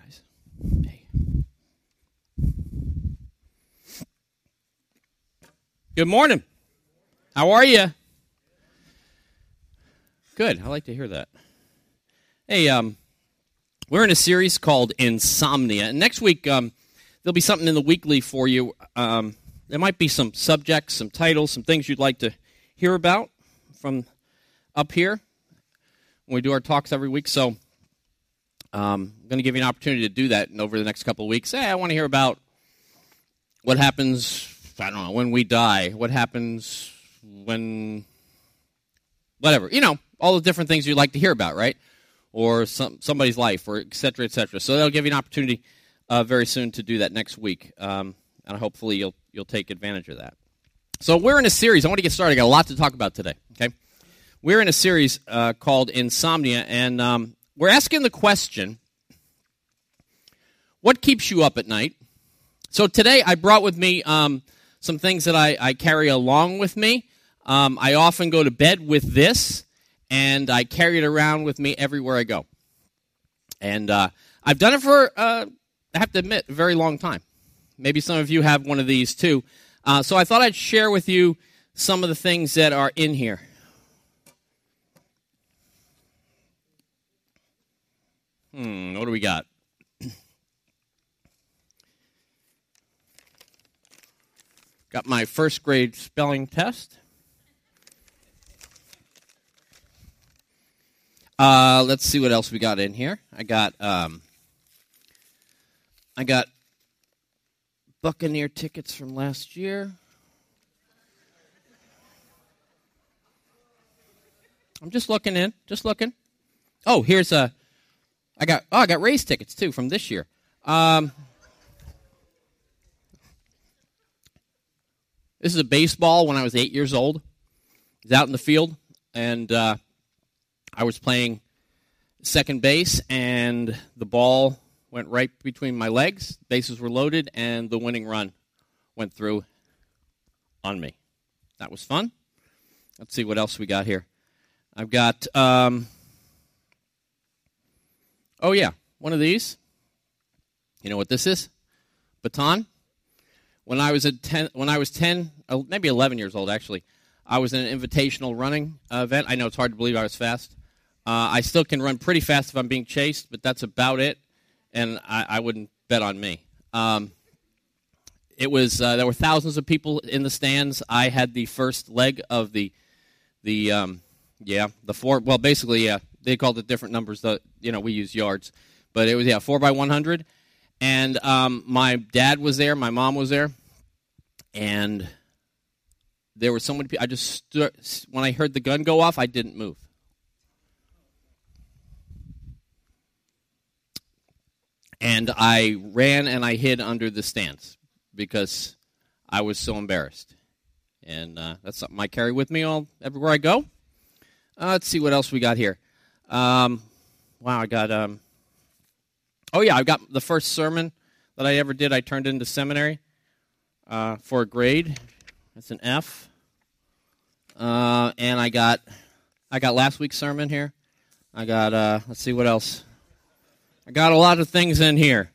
guys. Hey. Good morning. How are you? Good. I like to hear that. Hey, we're in a series called Insomnia. And next week, there'll be something in the weekly for you. There might be some subjects, some titles, some things you'd like to hear about from up here when we do our talks every week. So I'm going to give you an opportunity to do that over the next couple of weeks. Hey, I want to hear about what happens, I don't know, when we die. What happens when, whatever. You know, all the different things you'd like to hear about, right? Or somebody's life, or et cetera, et cetera. So that'll give you an opportunity very soon to do that next week. And hopefully you'll take advantage of that. So we're in a series. I want to get started. I got a lot to talk about today, okay? We're in a series called Insomnia, and we're asking the question, what keeps you up at night? So today I brought with me some things that I carry along with me. I often go to bed with this, and I carry it around with me everywhere I go. And I've done it for, I have to admit, a very long time. Maybe some of you have one of these too. So I thought I'd share with you some of the things that are in here. What do we got? Got my first grade spelling test. Let's see what else we got in here. I got Buccaneer tickets from last year. I'm just looking. Oh, here's I got Rays tickets too from this year. This is a baseball when I was 8 years old. I was out in the field, and I was playing second base, and the ball went right between my legs. Bases were loaded, and the winning run went through on me. That was fun. Let's see what else we got here. I've got, one of these. You know what this is? Baton. When I was 10, maybe 11 years old, actually, I was in an invitational running event. I know it's hard to believe I was fast. I still can run pretty fast if I'm being chased, but that's about it, and I wouldn't bet on me. It was there were thousands of people in the stands. I had the first leg of the four. Well, basically, they called it different numbers. We use yards, but it was 4x100. And my dad was there, my mom was there, and there were so many people. I just stood. When I heard the gun go off, I didn't move. And I ran and I hid under the stands because I was so embarrassed. And that's something I carry with me everywhere I go. Let's see what else we got here. I got... I've got the first sermon that I ever did. I turned into seminary for a grade. That's an F. And I got last week's sermon here. I got, let's see what else. I got a lot of things in here.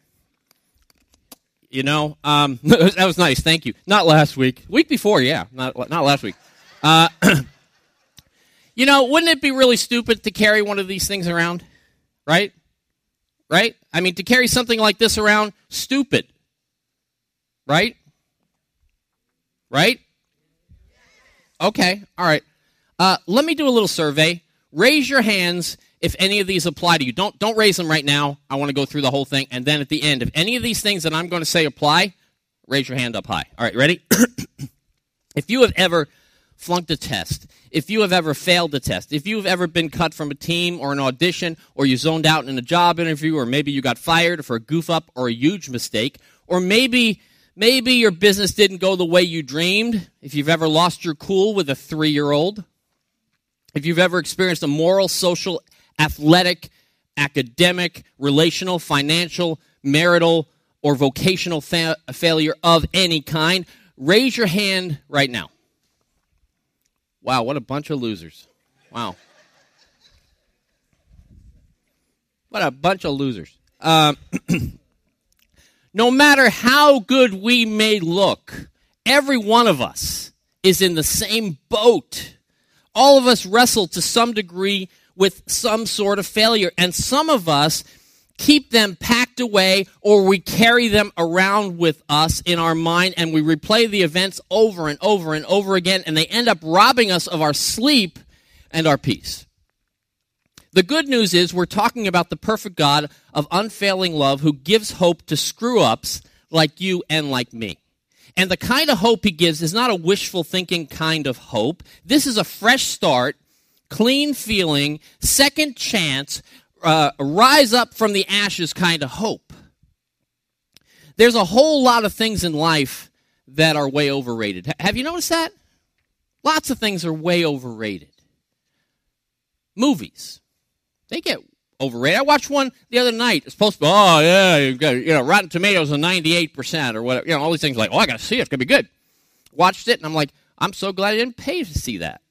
That was nice. Thank you. Not last week. Week before, yeah. Not last week. Wouldn't it be really stupid to carry one of these things around? Right? Right? I mean, to carry something like this around, stupid. Right? Right? Okay, all right. Let me do a little survey. Raise your hands if any of these apply to you. Don't raise them right now. I want to go through the whole thing. And then at the end, if any of these things that I'm going to say apply, raise your hand up high. All right, ready? If you have ever flunked a test, if you have ever failed a test, if you have ever been cut from a team or an audition, or you zoned out in a job interview, or maybe you got fired for a goof up or a huge mistake, or maybe your business didn't go the way you dreamed, if you've ever lost your cool with a 3-year-old, if you've ever experienced a moral, social, athletic, academic, relational, financial, marital, or vocational failure of any kind, raise your hand right now. Wow, what a bunch of losers. Wow. What a bunch of losers. No matter how good we may look, every one of us is in the same boat. All of us wrestle to some degree with some sort of failure, and some of us keep them packed away, or we carry them around with us in our mind, and we replay the events over and over and over again, and they end up robbing us of our sleep and our peace. The good news is we're talking about the perfect God of unfailing love who gives hope to screw-ups like you and like me. And the kind of hope he gives is not a wishful thinking kind of hope. This is a fresh start, clean feeling, second chance, rise up from the ashes kind of hope. There's a whole lot of things in life that are way overrated. Have you noticed that? Lots of things are way overrated. Movies, they get overrated. I watched one the other night. It's supposed to be, oh, yeah, you've got, Rotten Tomatoes are 98% or whatever. All these things like, oh, I got to see it. It's going to be good. Watched it, and I'm like, I'm so glad I didn't pay to see that.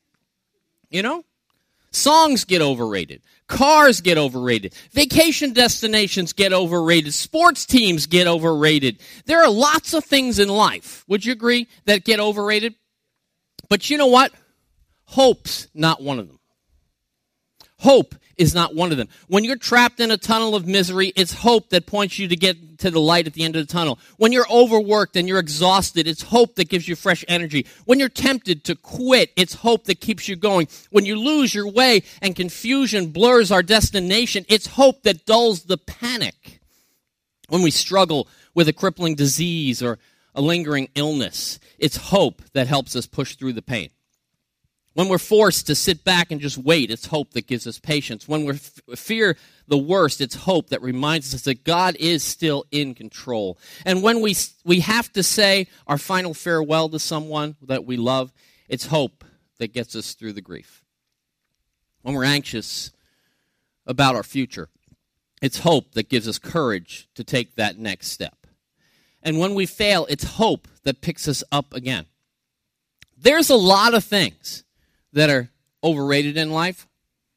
Songs get overrated. Cars get overrated. Vacation destinations get overrated. Sports teams get overrated. There are lots of things in life, would you agree, that get overrated? But you know what? Hope's not one of them. Hope is not one of them. When you're trapped in a tunnel of misery, it's hope that points you to get to the light at the end of the tunnel. When you're overworked and you're exhausted, it's hope that gives you fresh energy. When you're tempted to quit, it's hope that keeps you going. When you lose your way and confusion blurs our destination, it's hope that dulls the panic. When we struggle with a crippling disease or a lingering illness, it's hope that helps us push through the pain. When we're forced to sit back and just wait, it's hope that gives us patience. When we fear the worst, it's hope that reminds us that God is still in control. And when we have to say our final farewell to someone that we love, it's hope that gets us through the grief. When we're anxious about our future, it's hope that gives us courage to take that next step. And when we fail, it's hope that picks us up again. There's a lot of things that are overrated in life.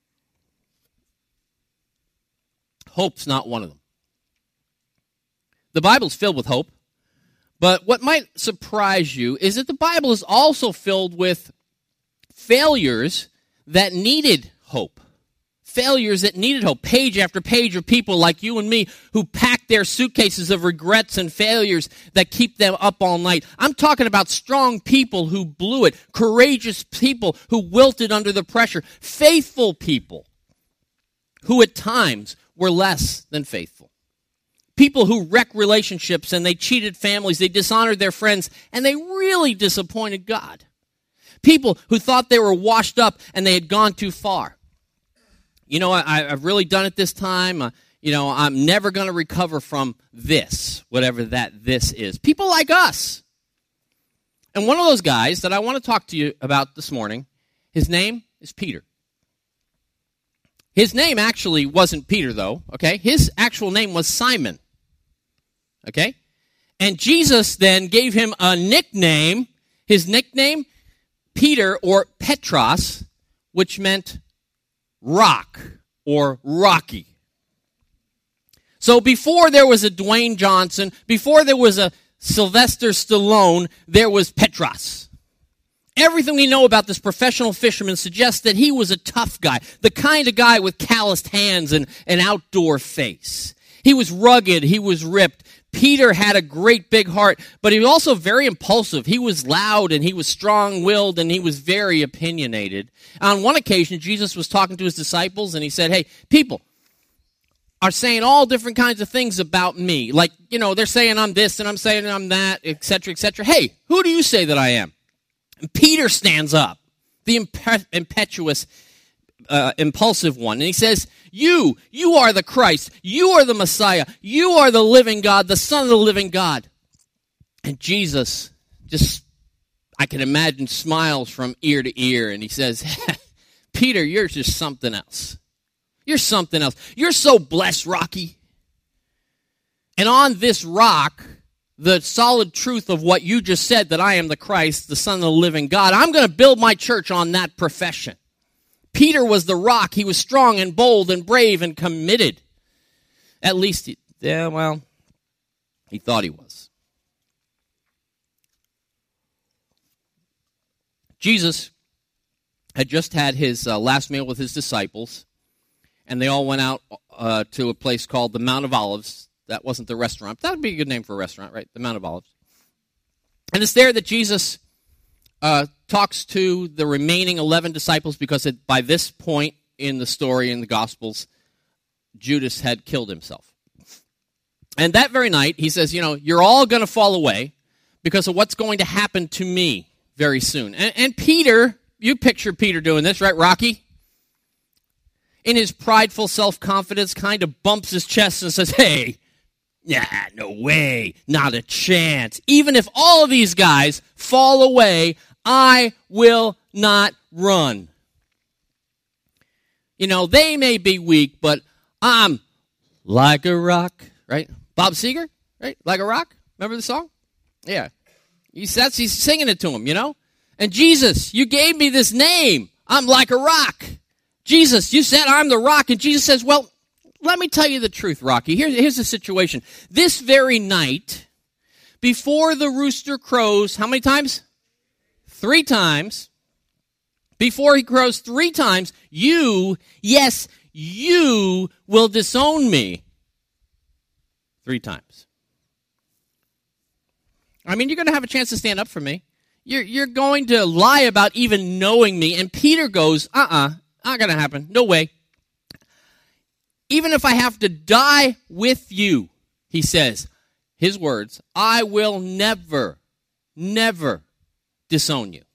Hope's not one of them. The Bible's filled with hope, but what might surprise you is that the Bible is also filled with failures that needed hope. Failures that needed hope. Page after page of people like you and me who pack their suitcases of regrets and failures that keep them up all night. I'm talking about strong people who blew it, courageous people who wilted under the pressure, faithful people who at times were less than faithful. People who wrecked relationships and they cheated families, they dishonored their friends, and they really disappointed God. People who thought they were washed up and they had gone too far. I've really done it this time. I'm never going to recover from this, whatever this is. People like us. And one of those guys that I want to talk to you about this morning, his name is Peter. His name actually wasn't Peter, though, okay? His actual name was Simon, okay? And Jesus then gave him a nickname. His nickname, Peter or Petros, which meant rock or Rocky. So before there was a Dwayne Johnson, before there was a Sylvester Stallone, there was Petros. Everything we know about this professional fisherman suggests that he was a tough guy, the kind of guy with calloused hands and an outdoor face. He was rugged, he was ripped. Peter had a great big heart, but he was also very impulsive. He was loud and he was strong-willed and he was very opinionated. On one occasion, Jesus was talking to his disciples and he said, hey, people are saying all different kinds of things about me. Like, they're saying I'm this and I'm saying I'm that, et cetera, et cetera. Hey, who do you say that I am? And Peter stands up, the impetuous, impulsive one, and he says, You are the Christ. You are the Messiah. You are the living God, the Son of the living God. And Jesus I can imagine, smiles from ear to ear, and he says, Peter, you're just something else. You're something else. You're so blessed, Rocky. And on this rock, the solid truth of what you just said, that I am the Christ, the Son of the living God, I'm going to build my church on that profession. Peter was the rock. He was strong and bold and brave and committed. At least, he thought he was. Jesus had just had his last meal with his disciples, and they all went out to a place called the Mount of Olives. That wasn't the restaurant. That would be a good name for a restaurant, right? The Mount of Olives. And it's there that Jesus talks to the remaining 11 disciples because by this point in the story in the Gospels, Judas had killed himself. And that very night, he says, you're all going to fall away because of what's going to happen to me very soon. And Peter, you picture Peter doing this, right, Rocky? In his prideful self-confidence, kind of bumps his chest and says, hey, no way, not a chance. Even if all of these guys fall away, I will not run. They may be weak, but I'm like a rock, right? Bob Seger, right? Like a rock. Remember the song? Yeah. He's singing it to him, And Jesus, you gave me this name. I'm like a rock. Jesus, you said I'm the rock. And Jesus says, well, let me tell you the truth, Rocky. Here's the situation. This very night, before the rooster crows, how many times? 3 times. Before he crows 3 times, you will disown me 3 times. I mean, you're going to have a chance to stand up for me. You're going to lie about even knowing me. And Peter goes, not going to happen. No way. Even if I have to die with you, he says, his words, I will never disown you.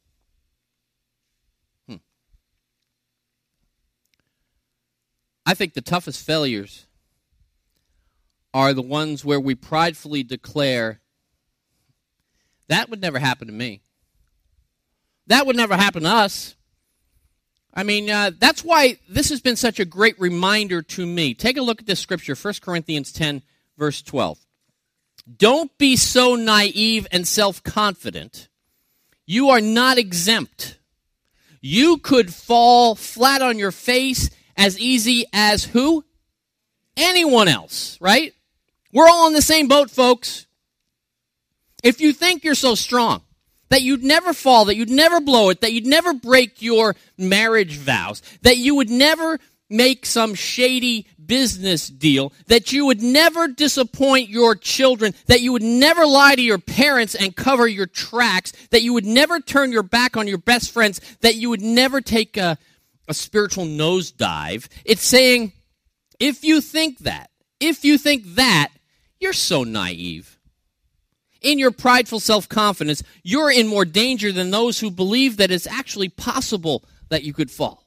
I think the toughest failures are the ones where we pridefully declare, that would never happen to me. That would never happen to us. I mean, that's why this has been such a great reminder to me. Take a look at this scripture, 1 Corinthians 10, verse 12. Don't be so naive and self-confident. You are not exempt. You could fall flat on your face as easy as who? Anyone else, right? We're all in the same boat, folks. If you think you're so strong, that you'd never fall, that you'd never blow it, that you'd never break your marriage vows, that you would never make some shady business deal, that you would never disappoint your children, that you would never lie to your parents and cover your tracks, that you would never turn your back on your best friends, that you would never take a spiritual nosedive. It's saying, if you think that, you're so naive. In your prideful self-confidence, you're in more danger than those who believe that it's actually possible that you could fall.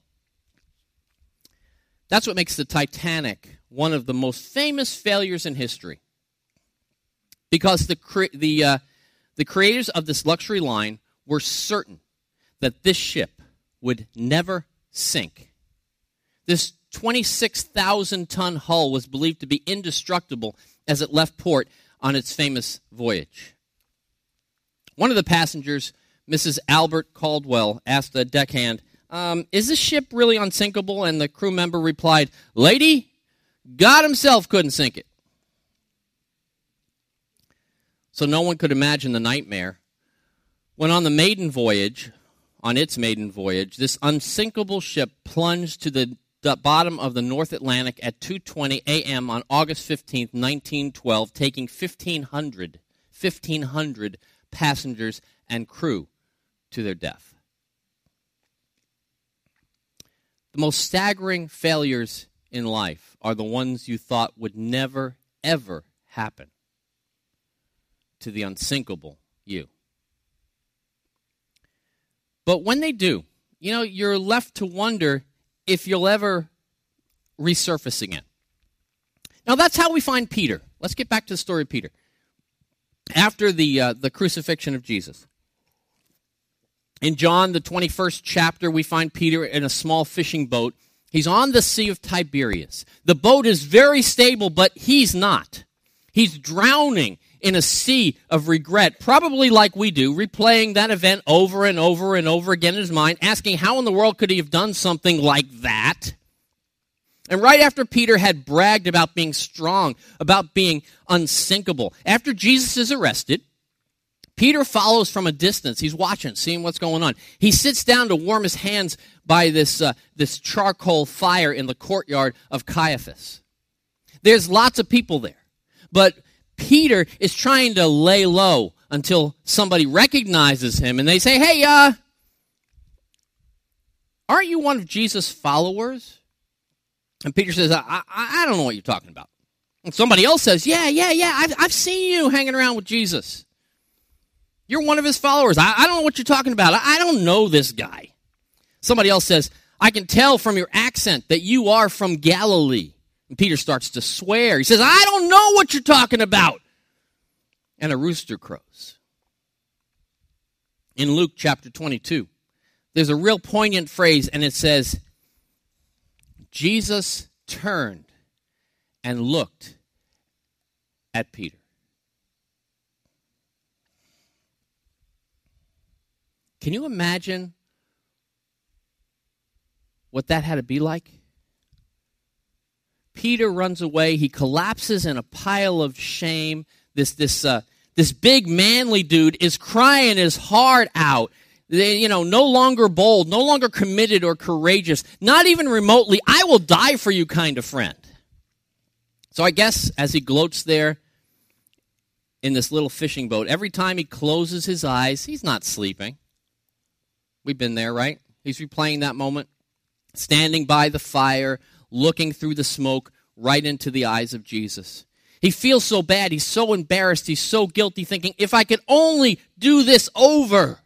That's what makes the Titanic one of the most famous failures in history. Because the creators of this luxury line were certain that this ship would never sink. This 26,000-ton hull was believed to be indestructible as it left port on its famous voyage. One of the passengers, Mrs. Albert Caldwell, asked the deckhand, is this ship really unsinkable? And the crew member replied, lady, God himself couldn't sink it. So no one could imagine the nightmare when on its maiden voyage, this unsinkable ship plunged to the bottom of the North Atlantic at 2:20 a.m. on August 15th, 1912, taking 1,500 passengers and crew to their death. The most staggering failures in life are the ones you thought would never, ever happen to the unsinkable you. But when they do, you're left to wonder if you'll ever resurface again. Now, that's how we find Peter. Let's get back to the story of Peter. After the crucifixion of Jesus. In John, the 21st chapter, we find Peter in a small fishing boat. He's on the Sea of Tiberias. The boat is very stable, but he's not. He's drowning in a sea of regret, probably like we do, replaying that event over and over and over again in his mind, asking how in the world could he have done something like that? And right after Peter had bragged about being strong, about being unsinkable, after Jesus is arrested, Peter follows from a distance. He's watching, seeing what's going on. He sits down to warm his hands by this charcoal fire in the courtyard of Caiaphas. There's lots of people there. But Peter is trying to lay low until somebody recognizes him and they say, hey, aren't you one of Jesus' followers? And Peter says, I don't know what you're talking about. And somebody else says, yeah, I've seen you hanging around with Jesus. You're one of his followers. I don't know what you're talking about. I don't know this guy. Somebody else says, I can tell from your accent that you are from Galilee. And Peter starts to swear. He says, I don't know what you're talking about. And a rooster crows. In Luke chapter 22, there's a real poignant phrase, and it says, Jesus turned and looked at Peter. Can you imagine what that had to be like? Peter runs away. He collapses in a pile of shame. This big manly dude is crying his heart out. No longer bold, no longer committed or courageous, not even remotely, I will die for you kind of friend. So I guess as he gloats there in this little fishing boat, every time he closes his eyes, he's not sleeping. We've been there, right? He's replaying that moment, standing by the fire, looking through the smoke right into the eyes of Jesus. He feels so bad, he's so embarrassed, he's so guilty, thinking, if I could only do this over.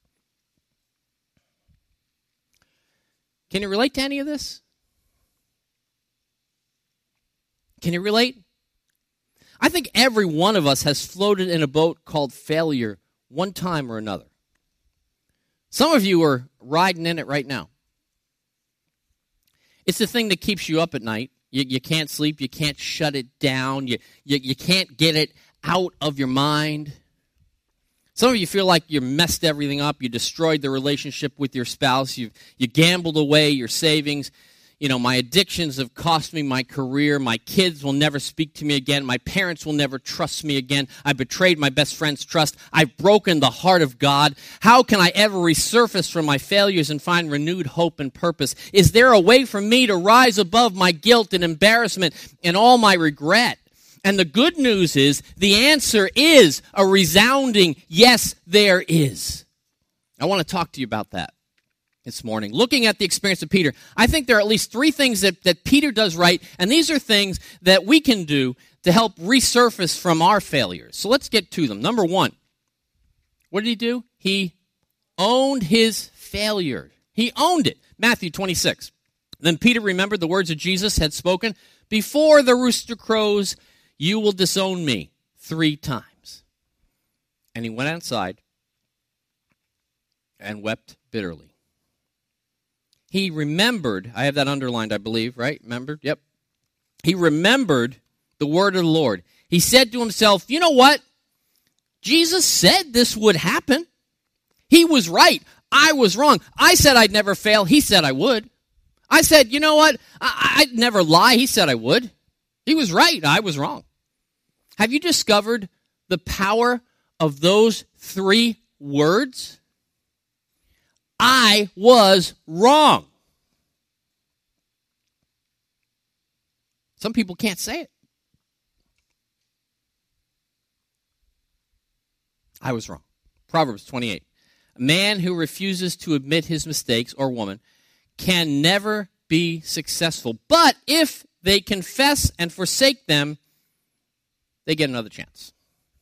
Can you relate to any of this? Can you relate? I think every one of us has floated in a boat called failure one time or another. Some of you are riding in it right now. It's the thing that keeps you up at night. You can't sleep. You can't shut it down. You can't get it out of your mind. Some of you feel like you messed everything up. You destroyed the relationship with your spouse. You gambled away your savings. My addictions have cost me my career. My kids will never speak to me again. My parents will never trust me again. I betrayed my best friend's trust. I've broken the heart of God. How can I ever resurface from my failures and find renewed hope and purpose? Is there a way for me to rise above my guilt and embarrassment and all my regret? And the good news is, the answer is a resounding yes, there is. I want to talk to you about that this morning. Looking at the experience of Peter, I think there are at least three things that Peter does right, and these are things that we can do to help resurface from our failures. So let's get to them. Number one, what did he do? He owned his failure. He owned it. Matthew 26. Then Peter remembered the words that Jesus had spoken, before the rooster crows, you will disown me 3 times. And he went outside and wept bitterly. He remembered, I have that underlined, I believe, right? Remembered? Yep. He remembered the word of the Lord. He said to himself, you know what? Jesus said this would happen. He was right. I was wrong. I said I'd never fail. He said I would. I said, you know what? I'd never lie. He said I would. He was right. I was wrong. Have you discovered the power of those 3 words? I was wrong. Some people can't say it. I was wrong. Proverbs 28. A man who refuses to admit his mistakes, or woman, can never be successful. But if they confess and forsake them, they get another chance.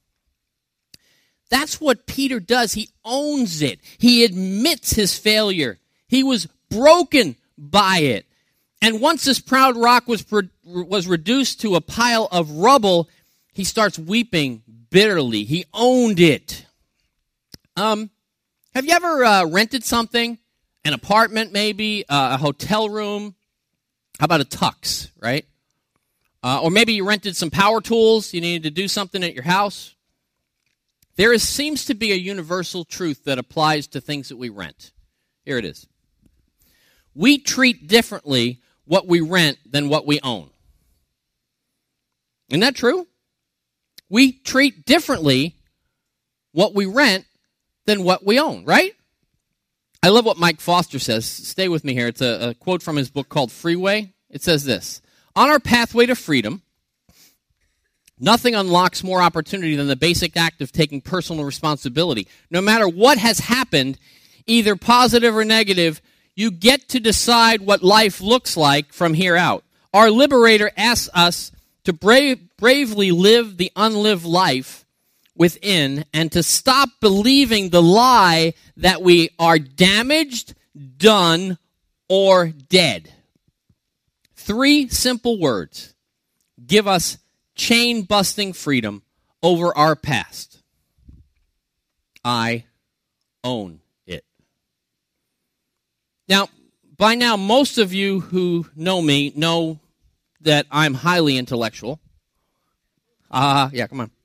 That's what Peter does. He owns it. He admits his failure. He was broken by it. And once this proud rock was reduced to a pile of rubble, he starts weeping bitterly. He owned it. Have you ever rented something? An apartment maybe, a hotel room? How about a tux, right? Or maybe you rented some power tools. You needed to do something at your house. There seems to be a universal truth that applies to things that we rent. Here it is. We treat differently what we rent than what we own. Isn't that true? We treat differently what we rent than what we own, right? I love what Mike Foster says. Stay with me here. It's a quote from his book called Freeway. It says this: on our pathway to freedom, nothing unlocks more opportunity than the basic act of taking personal responsibility. No matter what has happened, either positive or negative, you get to decide what life looks like from here out. Our liberator asks us to bravely live the unlived life within and to stop believing the lie that we are damaged, done, or dead. 3 simple words give us chain-busting freedom over our past. I own it. Now, by now, most of you who know me know that I'm highly intellectual. Yeah, come on.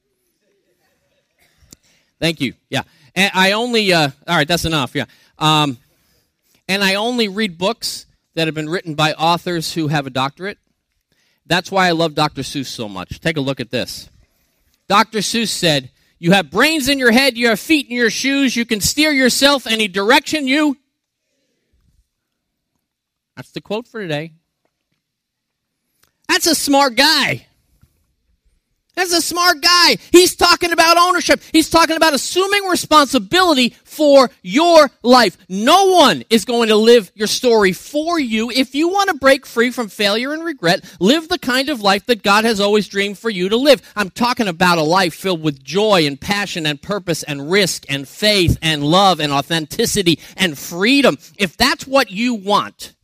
Thank you. Yeah. And I only, all right, that's enough. Yeah. And I only read books that have been written by authors who have a doctorate. That's why I love Dr. Seuss so much. Take a look at this. Dr. Seuss said, "You have brains in your head, you have feet in your shoes, you can steer yourself any direction you..." That's the quote for today. That's a smart guy. That's a smart guy. He's talking about ownership. He's talking about assuming responsibility for your life. No one is going to live your story for you. If you want to break free from failure and regret, live the kind of life that God has always dreamed for you to live. I'm talking about a life filled with joy and passion and purpose and risk and faith and love and authenticity and freedom. If that's what you want,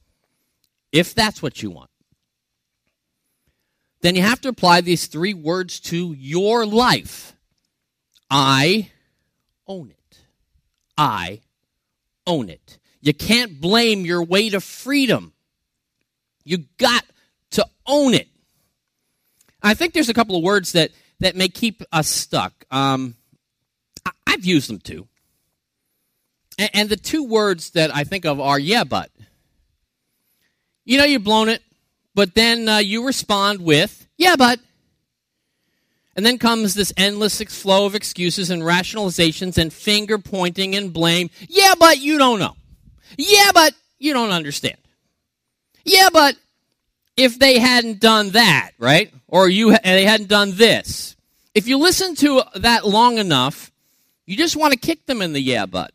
then you have to apply these 3 words to your life. I own it. I own it. You can't blame your way to freedom. You got to own it. I think there's a couple of words that may keep us stuck. I've used them too. And the 2 words that I think of are, yeah, but. You know you've blown it. But then you respond with, yeah, but. And then comes this endless flow of excuses and rationalizations and finger pointing and blame. Yeah, but you don't know. Yeah, but you don't understand. Yeah, but if they hadn't done that, right? Or they hadn't done this. If you listen to that long enough, you just want to kick them in the yeah, but.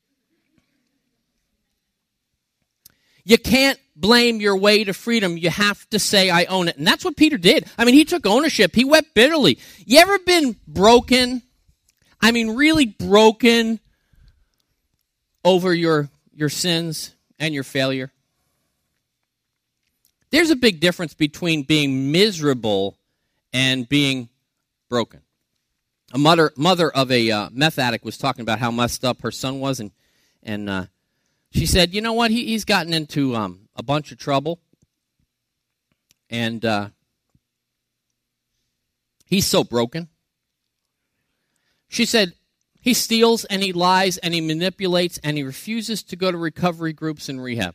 You can't blame your way to freedom. You have to say, I own it. And that's what Peter did. I mean, he took ownership. He wept bitterly. You ever been broken? I mean, really broken over your sins and your failure? There's a big difference between being miserable and being broken. A mother of a meth addict was talking about how messed up her son was, and she said, you know what, he's gotten into a bunch of trouble, and he's so broken. She said, he steals and he lies and he manipulates and he refuses to go to recovery groups and rehab.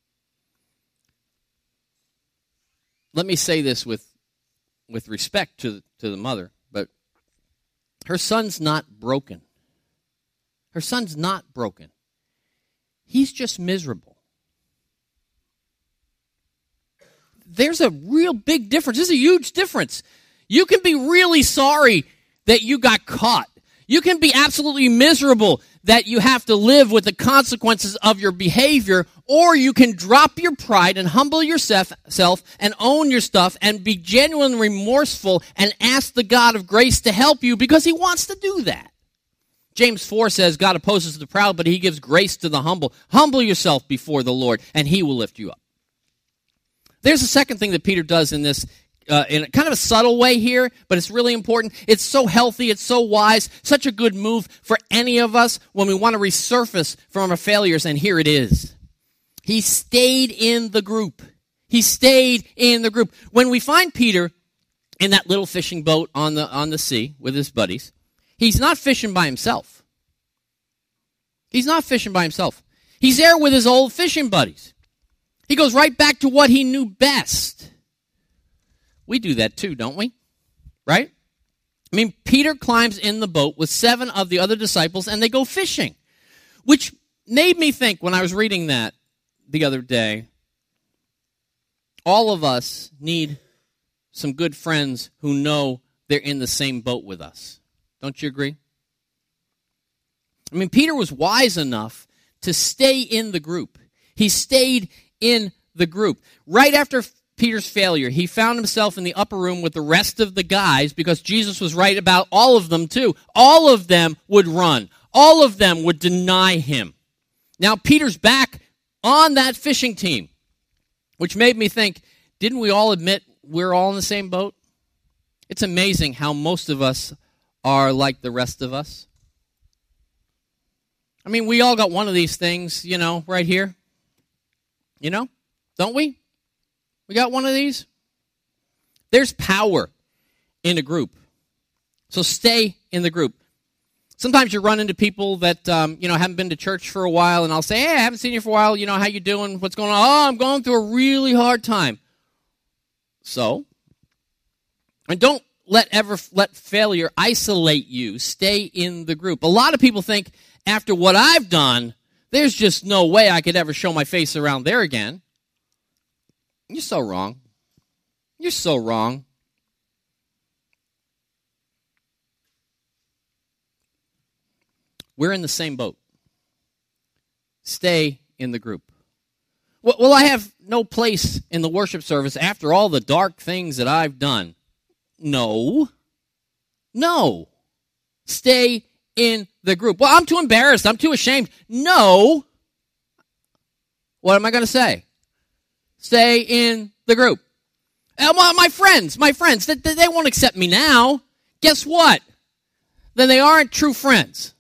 Let me say this with respect to the mother, but her son's not broken. Her son's not broken. He's just miserable. There's a real big difference. There's a huge difference. You can be really sorry that you got caught. You can be absolutely miserable that you have to live with the consequences of your behavior, or you can drop your pride and humble yourself and own your stuff and be genuinely remorseful and ask the God of grace to help you because he wants to do that. James 4 says, God opposes the proud, but he gives grace to the humble. Humble yourself before the Lord, and he will lift you up. There's a second thing that Peter does in this, in kind of a subtle way here, but it's really important. It's so healthy, it's so wise, such a good move for any of us when we want to resurface from our failures, and here it is. He stayed in the group. He stayed in the group. When we find Peter in that little fishing boat on the sea with his buddies, he's not fishing by himself. He's not fishing by himself. He's there with his old fishing buddies. He goes right back to what he knew best. We do that too, don't we? Right? I mean, Peter climbs in the boat with 7 of the other disciples, and they go fishing, which made me think when I was reading that the other day, all of us need some good friends who know they're in the same boat with us. Don't you agree? I mean, Peter was wise enough to stay in the group. He stayed in the group. Right after Peter's failure, he found himself in the upper room with the rest of the guys because Jesus was right about all of them too. All of them would run. All of them would deny him. Now Peter's back on that fishing team, which made me think, didn't we all admit we're all in the same boat? It's amazing how most of us are like the rest of us. I mean, we all got one of these things, right here. Don't we? We got one of these. There's power in a group. So stay in the group. Sometimes you run into people that, haven't been to church for a while, and I'll say, hey, I haven't seen you for a while. How you doing? What's going on? Oh, I'm going through a really hard time. So, and don't let failure isolate you. Stay in the group. A lot of people think, after what I've done, there's just no way I could ever show my face around there again. You're so wrong. You're so wrong. We're in the same boat. Stay in the group. Well, I have no place in the worship service after all the dark things that I've done. No. Stay in the group. Well, I'm too embarrassed. I'm too ashamed. No. What am I going to say? Stay in the group. My friends, they won't accept me now. Guess what? Then they aren't true friends.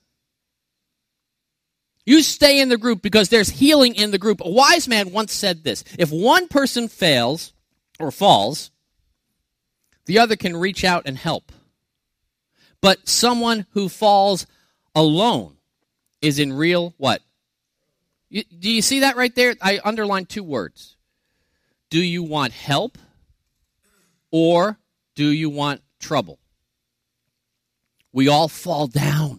You stay in the group because there's healing in the group. A wise man once said this: if one person fails or falls, the other can reach out and help. But someone who falls alone is in real what? Do you see that right there? I underlined 2 words. Do you want help or do you want trouble? We all fall down.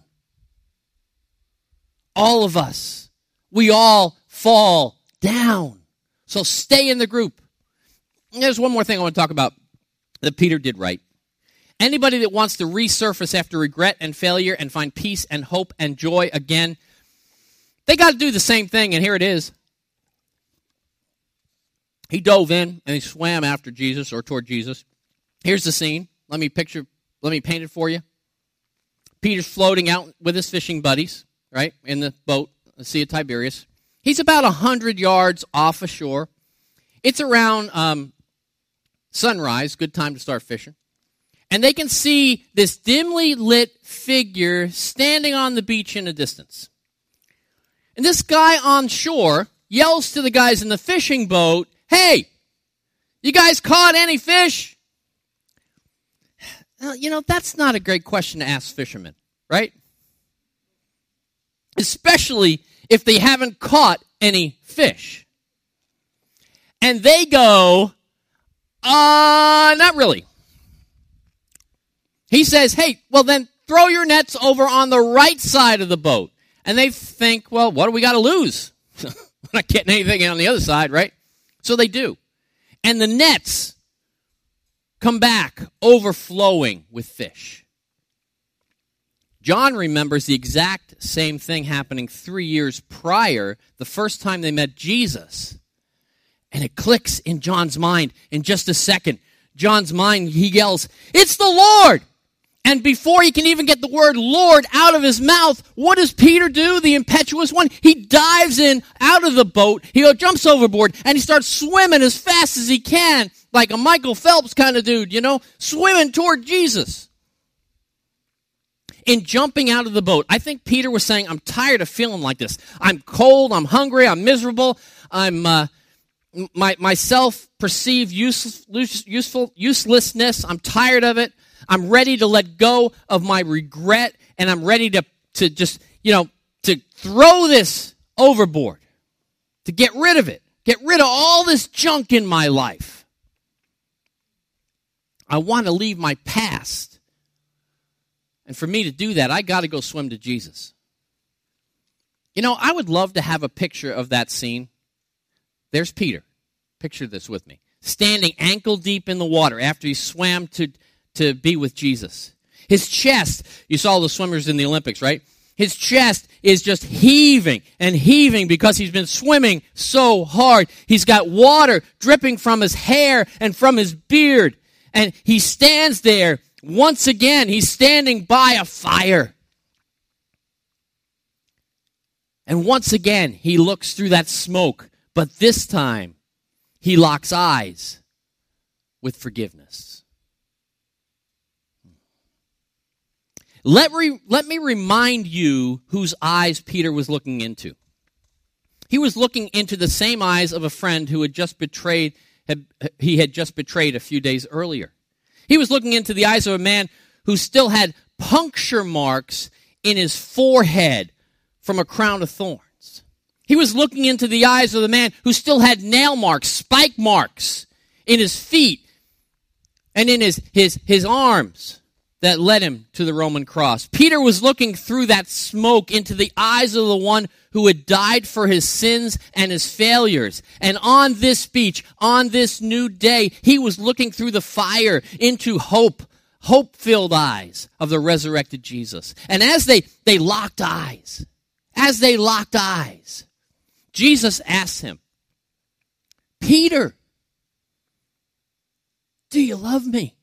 All of us. We all fall down. So stay in the group. And there's one more thing I want to talk about that Peter did right. Anybody that wants to resurface after regret and failure and find peace and hope and joy again, they got to do the same thing, and here it is. He dove in and he swam after Jesus or toward Jesus. Here's the scene. Let me paint it for you. Peter's floating out with his fishing buddies, right, in the boat, the Sea of Tiberias. He's about 100 yards off ashore. It's around sunrise, good time to start fishing. And they can see this dimly lit figure standing on the beach in the distance. And this guy on shore yells to the guys in the fishing boat, hey, you guys caught any fish? That's not a great question to ask fishermen, right? Especially if they haven't caught any fish. And they go, not really. He says, hey, well then throw your nets over on the right side of the boat. And they think, well, what do we got to lose? We're not getting anything on the other side, right? So they do. And the nets come back overflowing with fish. John remembers the exact same thing happening 3 years prior, the first time they met Jesus. And it clicks in John's mind in just a second. John's mind, he yells, it's the Lord! And before he can even get the word Lord out of his mouth, what does Peter do, the impetuous one? He dives in out of the boat, he jumps overboard, and he starts swimming as fast as he can, like a Michael Phelps kind of dude, swimming toward Jesus. In jumping out of the boat, I think Peter was saying, I'm tired of feeling like this. I'm cold, I'm hungry, I'm miserable, I'm my self-perceived uselessness, I'm tired of it. I'm ready to let go of my regret, and I'm ready to just, to throw this overboard, to get rid of it. get rid of all this junk in my life. I want to leave my past. And for me to do that, I got to go swim to Jesus. You know, I would love to have a picture of that scene. There's Peter. Picture this with me. Standing ankle deep in the water after he swam to be with Jesus. His chest, you saw the swimmers in the Olympics, right? His chest is just heaving and heaving because he's been swimming so hard. He's got water dripping from his hair and from his beard. And he stands there. Once again, he's standing by a fire. And once again, he looks through that smoke. But this time, he locks eyes with forgiveness. Let me remind you whose eyes Peter was looking into. He was looking into the same eyes of a friend who had just betrayed a few days earlier. He was looking into the eyes of a man who still had puncture marks in his forehead from a crown of thorns. He was looking into the eyes of the man who still had nail marks, spike marks in his feet and in his arms that led him to the Roman cross. Peter was looking through that smoke into the eyes of the one who had died for his sins and his failures. And on this beach, on this new day, he was looking through the fire into hope-filled eyes of the resurrected Jesus. And as they locked eyes, Jesus asked him, Peter, do you love me?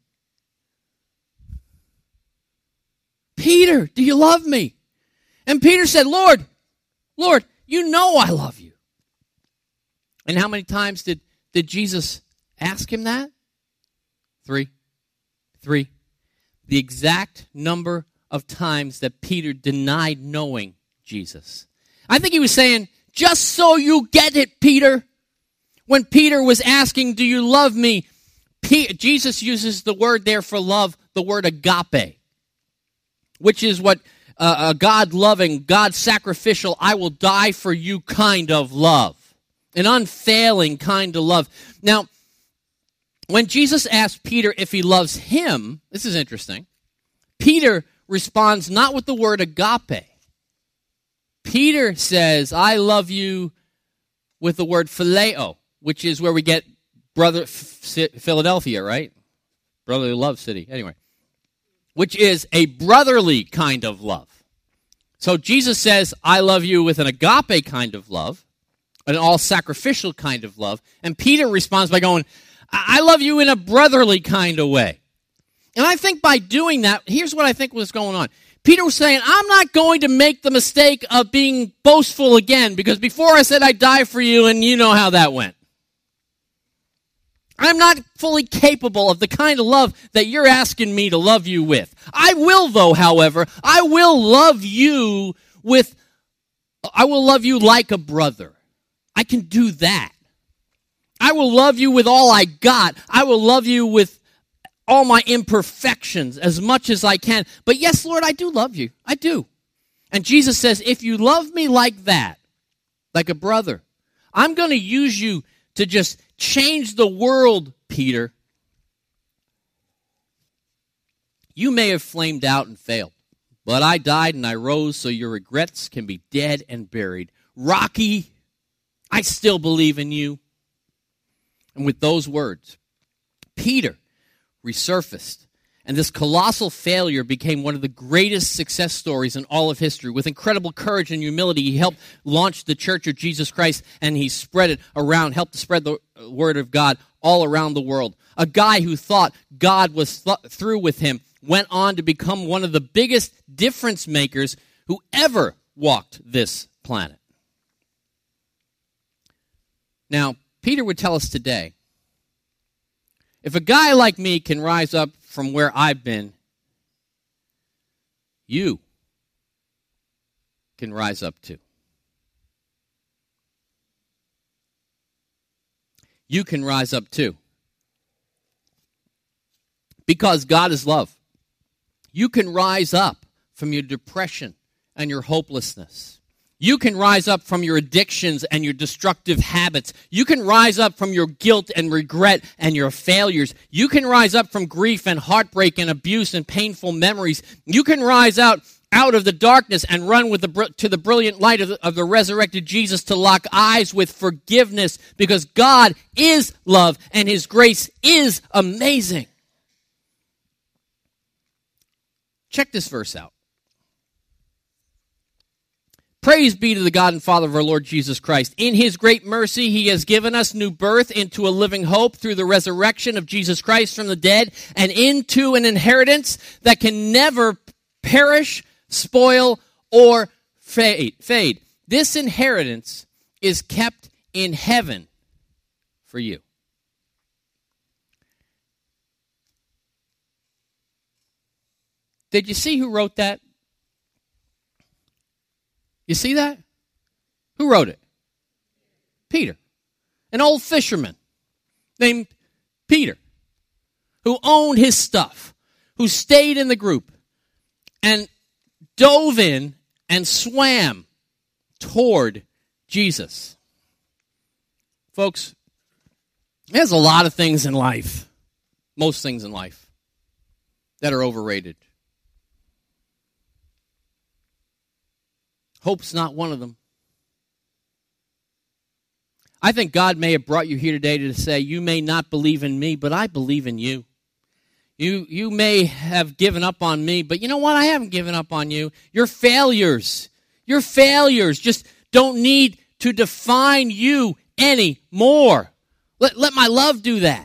Peter, do you love me? And Peter said, Lord, you know I love you. And how many times did Jesus ask him that? 3. The exact number of times that Peter denied knowing Jesus. I think he was saying, just so you get it, Peter. When Peter was asking, do you love me? Jesus uses the word there for love, the word agape, which is what a God-loving, God-sacrificial, I will die for you kind of love. An unfailing kind of love. Now, when Jesus asked Peter if he loves him, this is interesting, Peter responds not with the word agape. Peter says, I love you with the word phileo, which is where we get Philadelphia, right? Brotherly love city. Anyway. Which is a brotherly kind of love. So Jesus says, I love you with an agape kind of love, an all-sacrificial kind of love. And Peter responds by going, I love you in a brotherly kind of way. And I think by doing that, here's what I think was going on. Peter was saying, I'm not going to make the mistake of being boastful again, because before I said I'd die for you, and you know how that went. I'm not fully capable of the kind of love that you're asking me to love you with. I will, though, however, I will love you like a brother. I can do that. I will love you with all I got. I will love you with all my imperfections as much as I can. But yes, Lord, I do love you. I do. And Jesus says, if you love me like that, like a brother, I'm going to use you to just change the world, Peter. You may have flamed out and failed, but I died and I rose so your regrets can be dead and buried. Rocky, I still believe in you. And with those words, Peter resurfaced, and this colossal failure became one of the greatest success stories in all of history. With incredible courage and humility, he helped launch the Church of Jesus Christ, and he spread it around, helped to spread the word of God all around the world. A guy who thought God was through with him went on to become one of the biggest difference makers who ever walked this planet. Now, Peter would tell us today, if a guy like me can rise up from where I've been, you can rise up too. You can rise up too. Because God is love. You can rise up from your depression and your hopelessness. You can rise up from your addictions and your destructive habits. You can rise up from your guilt and regret and your failures. You can rise up from grief and heartbreak and abuse and painful memories. You can rise out of the darkness and run to the brilliant light of the resurrected Jesus to lock eyes with forgiveness, because God is love and his grace is amazing. Check this verse out. Praise be to the God and Father of our Lord Jesus Christ. In his great mercy, he has given us new birth into a living hope through the resurrection of Jesus Christ from the dead, and into an inheritance that can never perish, spoil, or fade. This inheritance is kept in heaven for you. Did you see who wrote that? You see that? Who wrote it? Peter. An old fisherman named Peter, who owned his stuff, who stayed in the group and dove in and swam toward Jesus. Folks, there's a lot of things in life, most things in life, that are overrated. Hope's not one of them. I think God may have brought you here today to say, you may not believe in me, but I believe in you. You may have given up on me, but you know what? I haven't given up on you. Your failures just don't need to define you anymore. Let my love do that.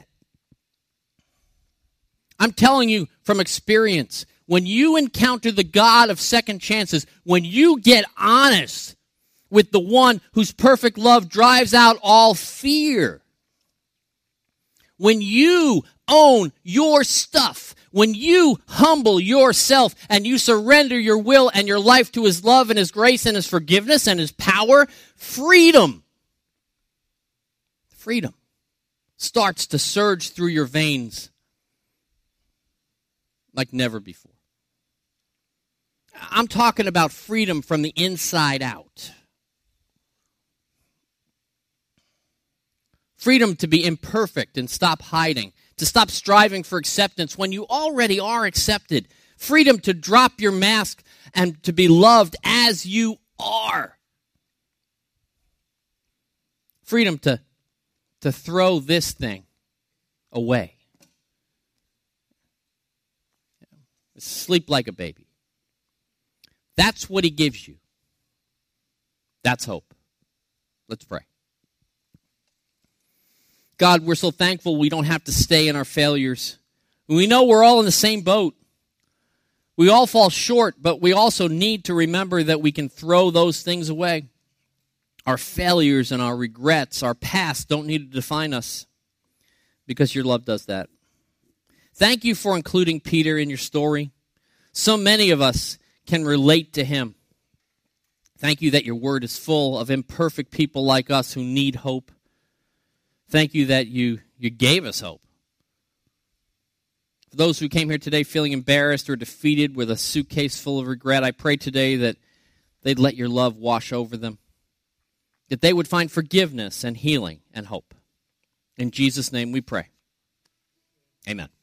I'm telling you from experience, when you encounter the God of second chances, when you get honest with the one whose perfect love drives out all fear, when you own your stuff, when you humble yourself and you surrender your will and your life to his love and his grace and his forgiveness and his power, freedom starts to surge through your veins like never before. I'm talking about freedom from the inside out. Freedom to be imperfect and stop hiding. To stop striving for acceptance when you already are accepted. Freedom to drop your mask and to be loved as you are. Freedom to throw this thing away. Sleep like a baby. That's what he gives you. That's hope. Let's pray. God, we're so thankful we don't have to stay in our failures. We know we're all in the same boat. We all fall short, but we also need to remember that we can throw those things away. Our failures and our regrets, our past don't need to define us, because your love does that. Thank you for including Peter in your story. So many of us can relate to him. Thank you that your word is full of imperfect people like us who need hope. Thank you that you gave us hope. For those who came here today feeling embarrassed or defeated with a suitcase full of regret, I pray today that they'd let your love wash over them, that they would find forgiveness and healing and hope. In Jesus' name we pray. Amen.